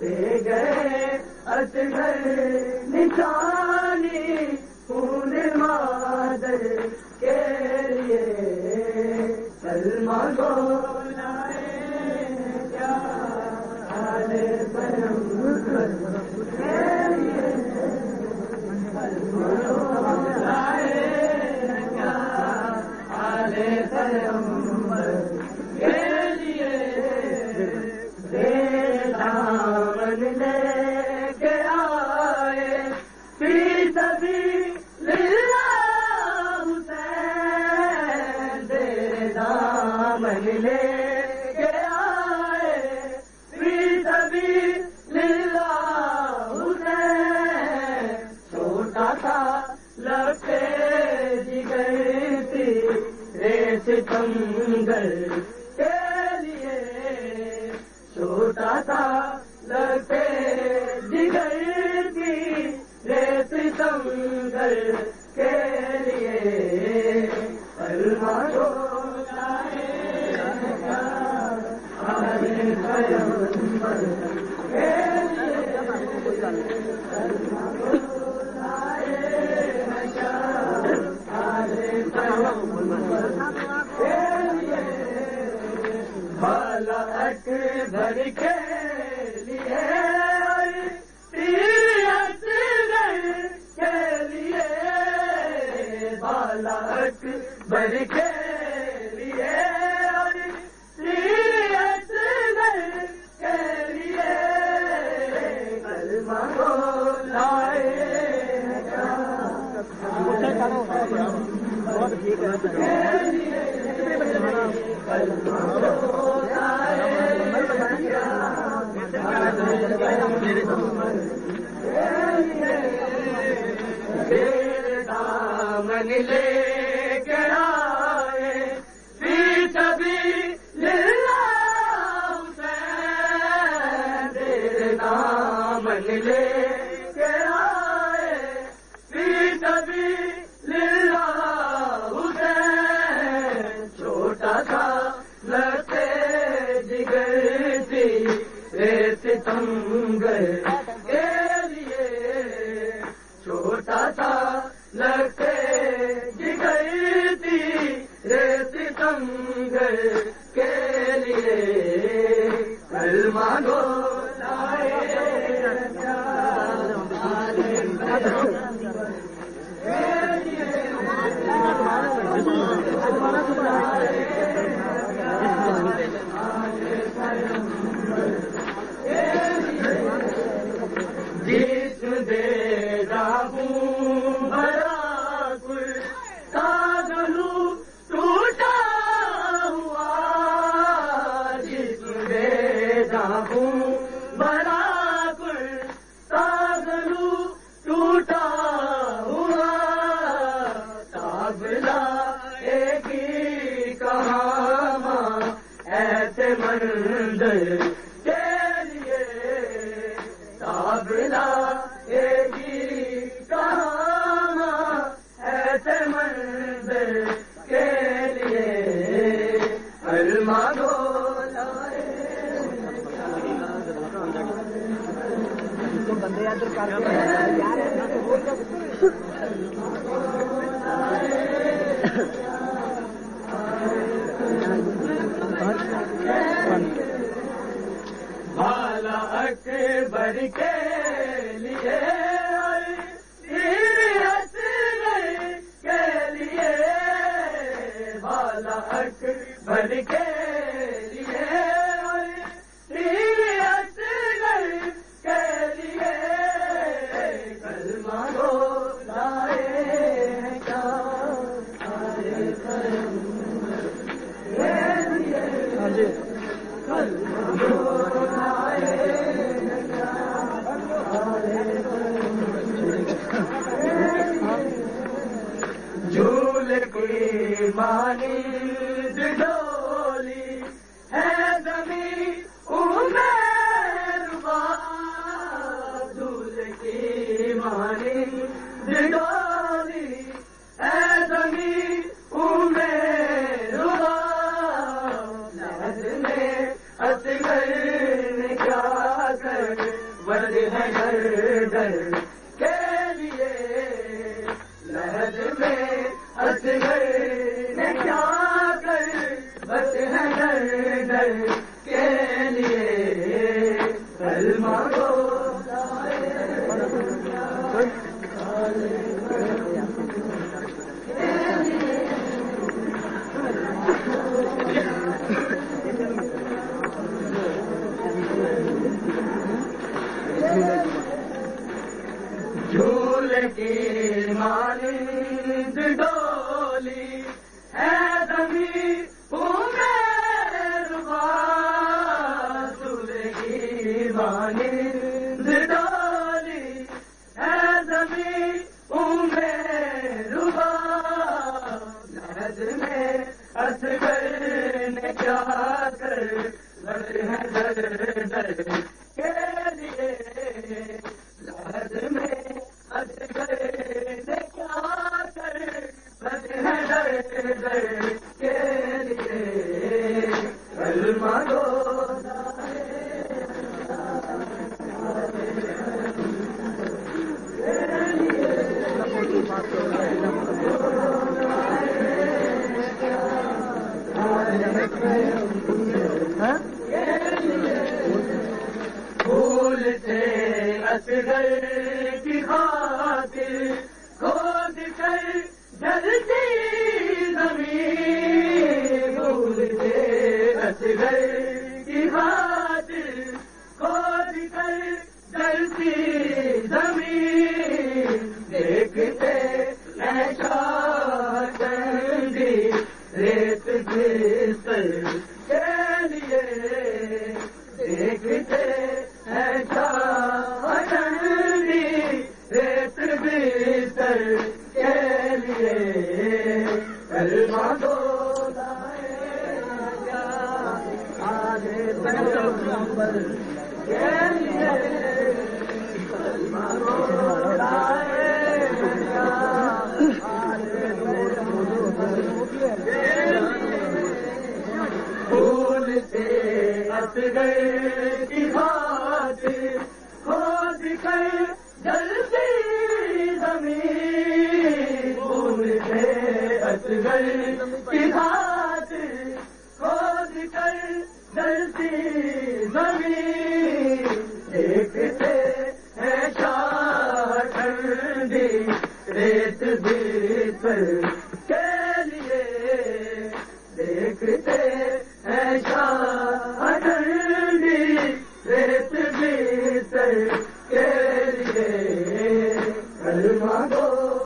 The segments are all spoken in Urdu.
دے گئے اصغر نشانی خون مادر کے لیے کلمہ گو لائے کیا حال پیغمبر کے لیے کلمہ گو لائے کیا حال پیغمبر کے لیے دامن لے کے آئے فی سبیل اللہ حسین تیرے دامن لے کے آئے فی سبیل اللہ حسین چھوٹا سا لپے جگر تھی ریت ستمگر کے لیے چھوٹا سا لگتے جگر کی ریت ستمگر کے لیے کلمہ گو لائے کیا حال پیغمبر کے لیے کلمہ گو لائے کیا حال پیغمبر کے لیے بالا اکبر کے لیے کے لیے بالا اکبر کے لیے کے لیے کلمہ گو لائے دامن لے کے آئے فی سبیل اللہ حسین تیرے دامن لے کے آئے فی سبیل اللہ حسین چھوٹا سا لگتے جگر تھی ریت ستمگر کے لیے چھوٹا سا لگتے جگر تھی ریت ستمگر کے لیے کلمہ گو لائے کیا حال پیغمبر کے لیے جسم دے راہوں بھرا کل کاغلو ٹوٹا ہوا جسم دے راہوں بھرا کل کاغلو ٹوٹا ہوا تابلا ایک ہی کہاں ایسے منظر کے لیے تابلا ایک ہی کہاں ایسے منظر کے لیے کلمہ گو لائے بالا اکبر کے لیے کے لیے بالا اکبر کے لیے کے لیے کلمہ گو لائے کیا حال پیغمبر کے لیے کلمہ گو لائے کیا حال جھول کی مانند ڈولی ہے زمین عمر جھول کی مانند ڈولی ہے زمین عمر لہد میں اصغر نے کیا کر بند ہے در در کے لیے لحد میں اصغر نے کیا کر بس ہے در در کے لیے کلمہ گو جھول کی مانند ڈولی ہے زمین ربا جھول کی مانند ڈولی ہے زمین ربا لحد میں اصغر نے کیا کر لڑے ہیں در در کے لیے لحد میں اصغر نے کیا کر لڑے ہیں در در کے لیے کلمہ گو پھول سے اصغر کی خاطر کھود کر جلتی زمین پھول سے اصغر کی خاطر کھود کر جلتی زمین دیکھتے ہیں شاہ چندی ریت بستر کے لیے دیکھتے ہیں شاہ چندی ریت بستر کے لیے کلمہ گو آگے پیغمبر کے لیے کلمہ گو پھول سے اصغر کی خاطر کھود کر جلتی زمین پھول سے اصغر کی خاطر کھود کر جلتی زمین دیکھتے ہیں شاہ ٹھنڈی ریت بستر کے لیے دیکھتے ہیں شاہ ٹھنڈی ریت بستر کے لیے کلمہ گو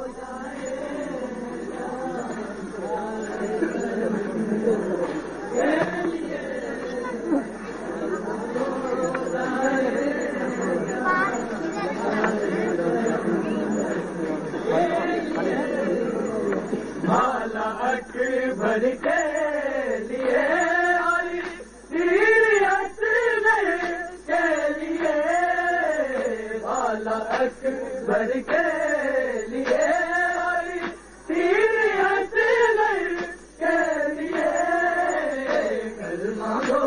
مالا اکبر کے لیے آئی سیرت کے لیے مالا اکبر کے لیے آئی سیرت کے لیے کلمہ گو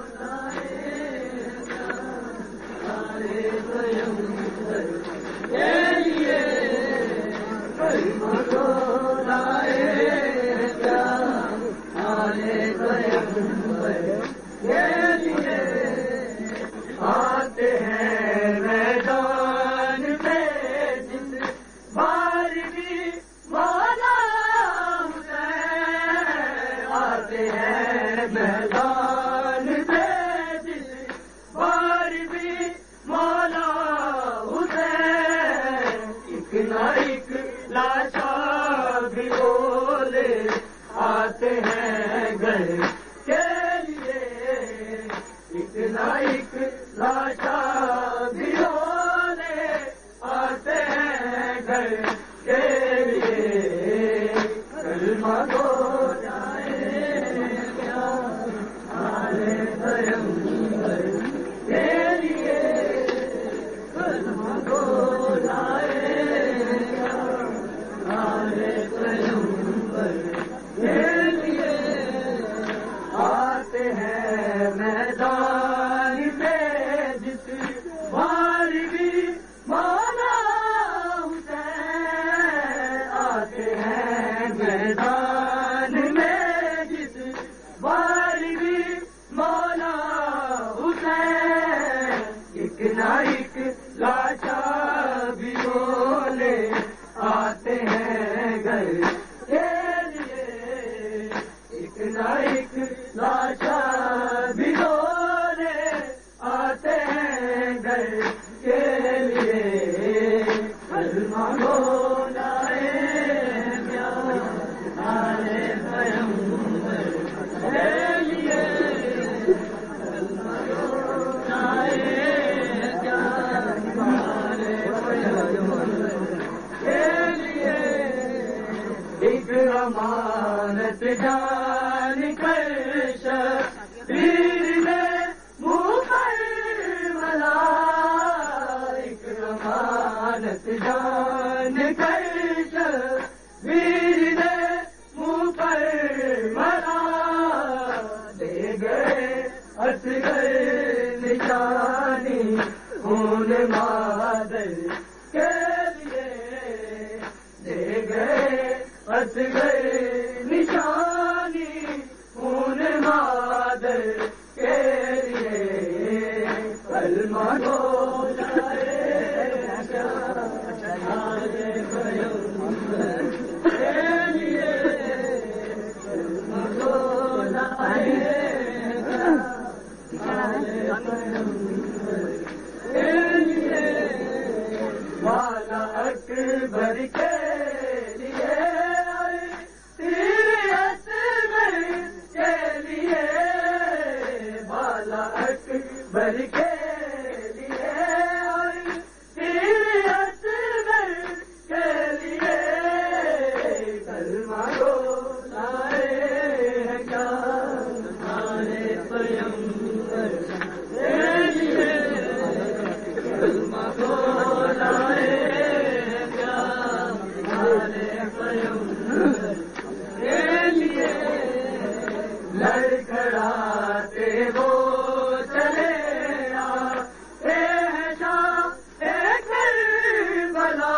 کے لیے کلمہ گو آتے ہیں میدان پہ جس بار بھی مولا حسین آتے ہیں میدان پہ جس بار بھی مولا نہ ایک لاچا بھی بولے آتے ہیں گھر کے لیے، ایک نہ ایک لاچا بھی بولے آتے ہیں گھر کے لیے، کلمہ گو لائے پیارے پیغمبر کے لیے، کلمہ گو لائے پیارے پیغمبر کے لیے، ایک امانت جان کر شبیر نے منہ پر ملا، ایک امانت جان کر شبیر نے منہ پر ملا، دے گئے اصغر نشانی خون مادر کے لیے، دے گئے اصغر نشانی خون مادر کے لیے، کلمہ گو لائے پیارے پیغمبر کے لیے، کلمہ گو لائے پیارے پیغمبر کے لیے، والا اکبر کے لیے، تیرے اکبر کے لیے، والا اکبر کے لیے، تیرے اکبر کے لیے، کلمہ گو لائے کیا ہمارے پیغمبر کے لیے، کلمہ گو لائے کیا ہمارے پیغمبر کے لیے، لڑکھڑاتے وہ چلے آتے ہیں شاہ کربلا،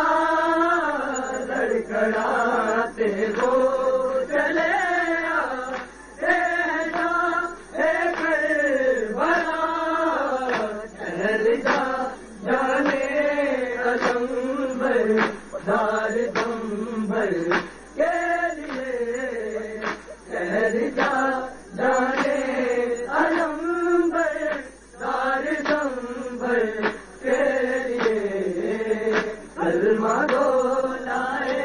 لڑکھڑاتے وہ چلے آتے ہیں شاہ کربلا، ٹھہر جا جانے علمبر دار دمبر کے لیے، ٹھہر جا جانے علمبر دار دمبر کے لیے، کلمہ گو لائے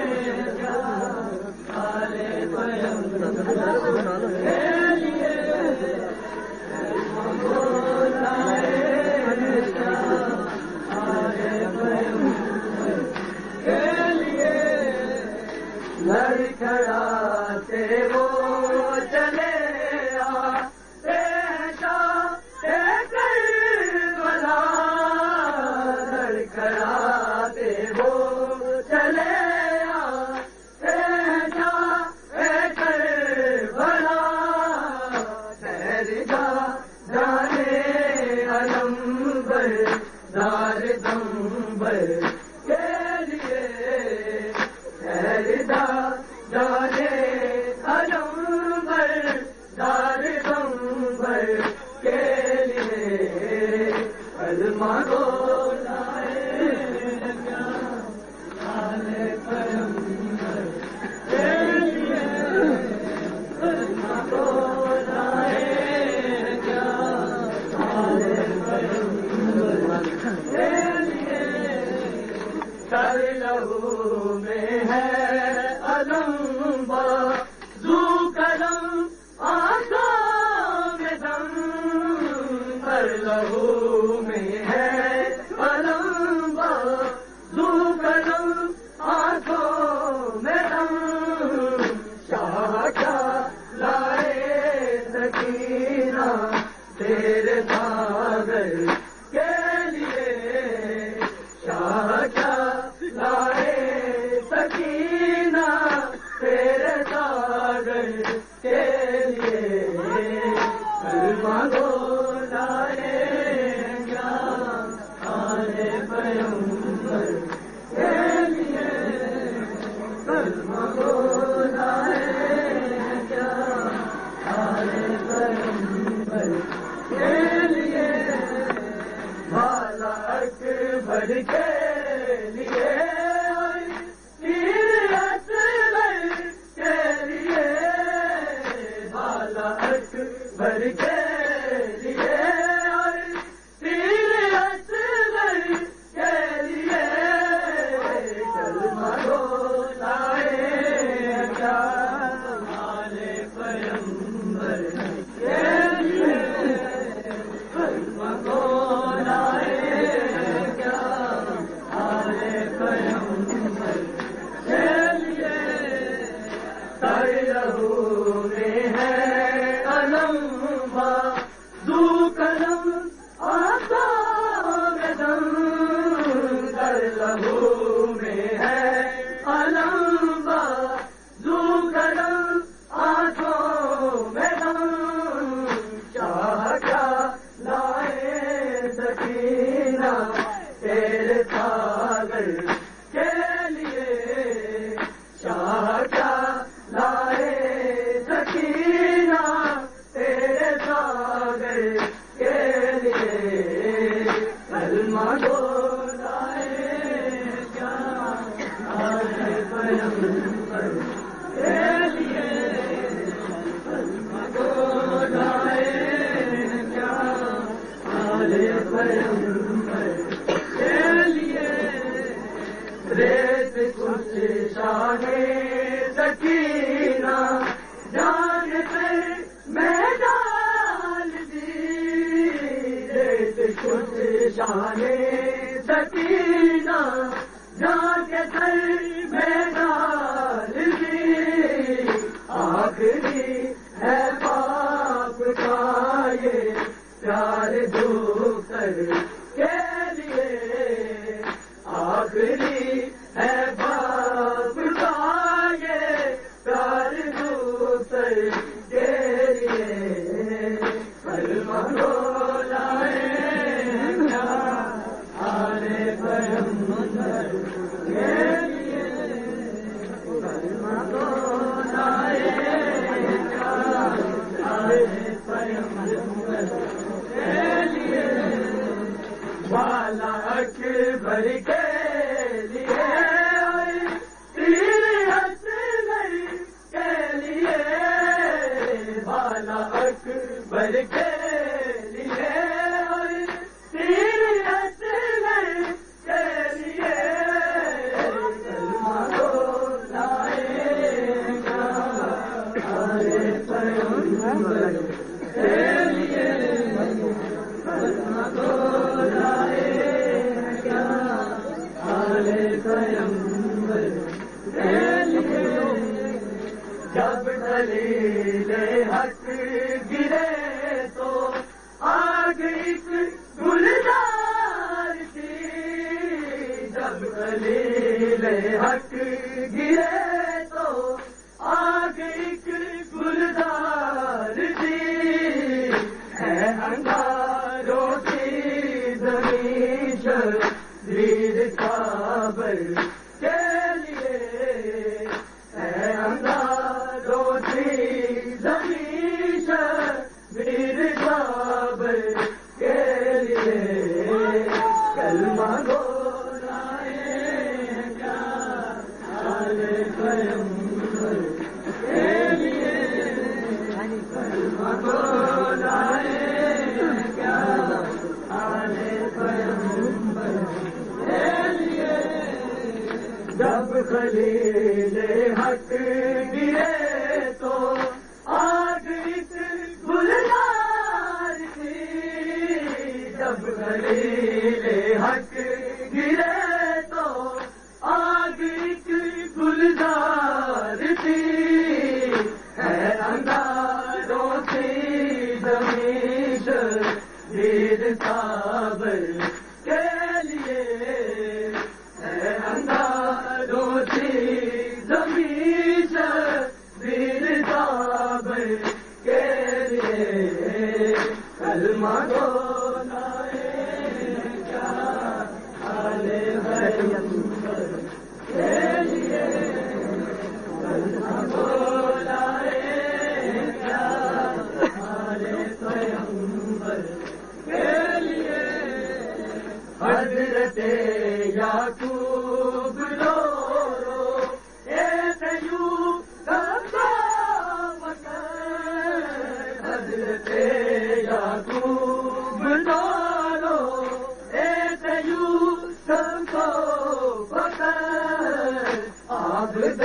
پیارے پیغمبر کے لیے، کلمہ گو لائے پیارے پیغمبر کے لیے، لڑکھڑاتے وہ چلے آتے ہیں شاہ کربلا، لڑکھڑاتے وہ چلے آتے ہیں شاہ کربلا، ٹھہر جا جانے علمبر دار دمبر کے لیے، ٹھہر جا جانے علمبر دار دمبر کے لیے، کلمہ گو لائے پیارے پیغمبر کے لیے، کلمہ گو لائے پیارے پیغمبر کے لیے، کر لہو میں ہے علم بازو کرم آنکھوں میں دم، کر لہو میں ہے علم بازو کرم آنکھوں میں دم، شاہ کیا لائے سکینہ تیرے ساگر کے لیے، شاہ کیا لائے سکینہ تیرے ساگر کے لیے، کلمہ گو لائے پیارے پیغمبر کے لیے، کلمہ گو لائے پیارے پیغمبر کے لیے، اکبر کے لیے پیر اصغر کے لیے بالا اکبر کے لیے پیر اصغر کے لیے کلمہ گو لائے کیا ہمارے پیغمبر کے لیے کلمہ گو لائے کیا ہمارے پیغمبر کے لیے تر لہو میں ہے علم بازو قلم آنکھوں میں دم تر لہو میں ہے علم بازو قلم آنکھوں میں دم چاہ کیا لائے سکینہ تیرے ساگر کے لیے چاہ کیا لائے سکینہ تیرے ساگر کے لیے کلمہ گو لائے کیا ہمارے پیغمبر کے لیے کلمہ گو لائے کیا ہمارے پیغمبر کے لیے ریت کچھ شان سکینہ جان کر میں ڈال دی ریت کچھ شان سکینہ جان کے سر میں ڈال دی آخری ہے باپ کا یہ پیار دو کر کے لیے آخری ہے باپ کا یہ پیار دو کر کے لیے کلمہ گو لائے کیا ہمارے پیغمبر کے لیے کلمہ گو لائے کیا ہمارے پیغمبر کے لیے بالا اکبر کے لیے پیر اصغر کے لیے بالا اکبر کے لیے پیر اصغر کے لیے کلمہ گو لائے کیا ہمارے پیغمبر کے لیے کلمہ گو لائے کیا ہمارے پیغمبر کے لیے جب دلیل حق گرے تو آگ ایک گلزار تھی جب دلیل حق گرے تو آگ ایک گلزار تھی ہے انگاروں کی زمین شبیر کابر کے لیے ہے انگاروں کی زمین شبیر کابر کے لیے کلمہ گو لائے کیا ہمارے پیغمبر کے لیے کلمہ گو لائے کیا ہمارے پیغمبر کے لیے جب خلیل حق گرے تو آگ ایک گلزار تھی جب خلیل حق گرے تو آگ ایک گلزار تھی ہے انگاروں کی زمین شبیر کابر کے لیے ہے انگاروں کی زمین شبیر کابر کے لیے کلمہ گو لائے کیا حضرت یعقوب رو رو اے تیوب کا مکر حضرت یعقوب رو رو اے تیوب کو پکڑ عابد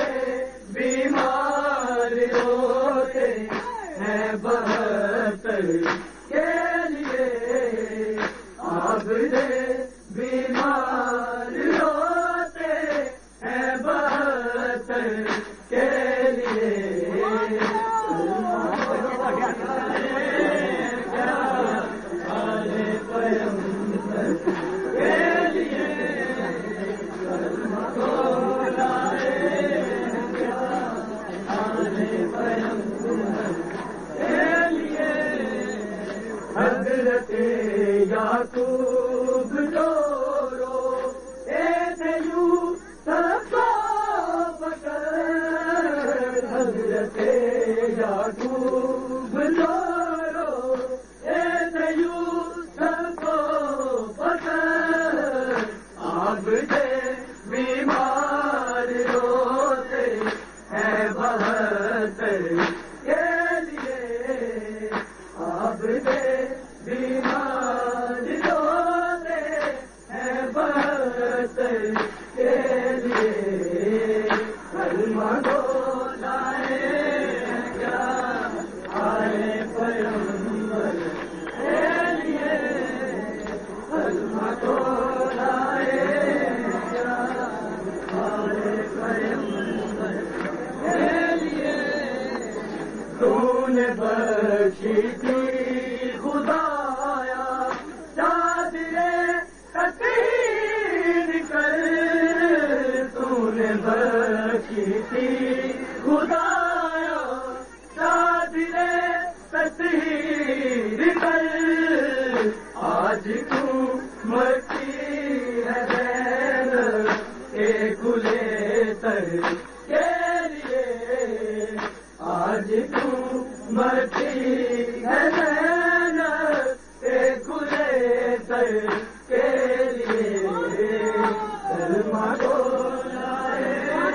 بیمار روتے ہیں بہتر کے لیے عابد بیمار روتے ہیں بہتر کے لیے حضرت یعقوب رو رو اے تیوب کو پکڑ حضرت یعقوب رو رو اے تیوب کو پکڑ عابد بیمار روتے ہیں بہتر کے لیے عابد بیمار روتے ہیں بہتر کے لیے کلمہ گو لائے کیا آئے پیغمبر کے لیے کلمہ گو لائے کیا آئے پیغمبر کے لیے تو نے بخشی تھی خدایا چادرے تطہیر کر تو نے بخشی تھی خدایا چادرے تطہیر کر آج تو مرتی ہے بین کے کھلے تر کے لیے آج تو مرتی ہے بین کے کھلے تر کے لیے کلمہ گو لائے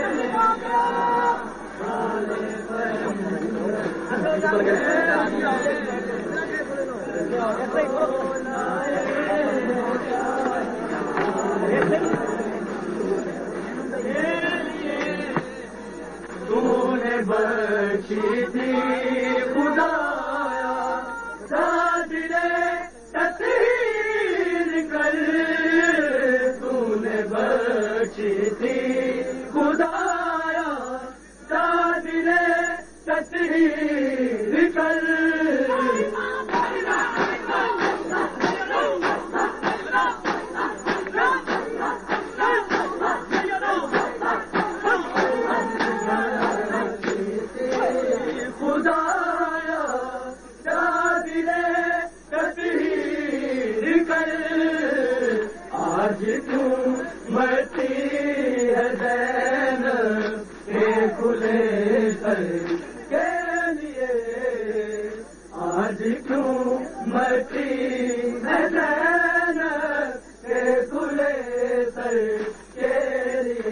تو نے بخشی تھی خدایا چادرے تطہیر کر تو نے بخشی تھی خدایا چادرے تطہیر کر خدایا چادرے تطہیر کر آج تو مرتی ہے زین کے کھلے تر کے لیے آج تو مرتی ہے زین کے کھلے تر کے لیے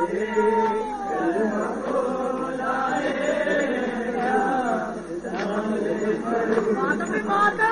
کلمہ گو لائے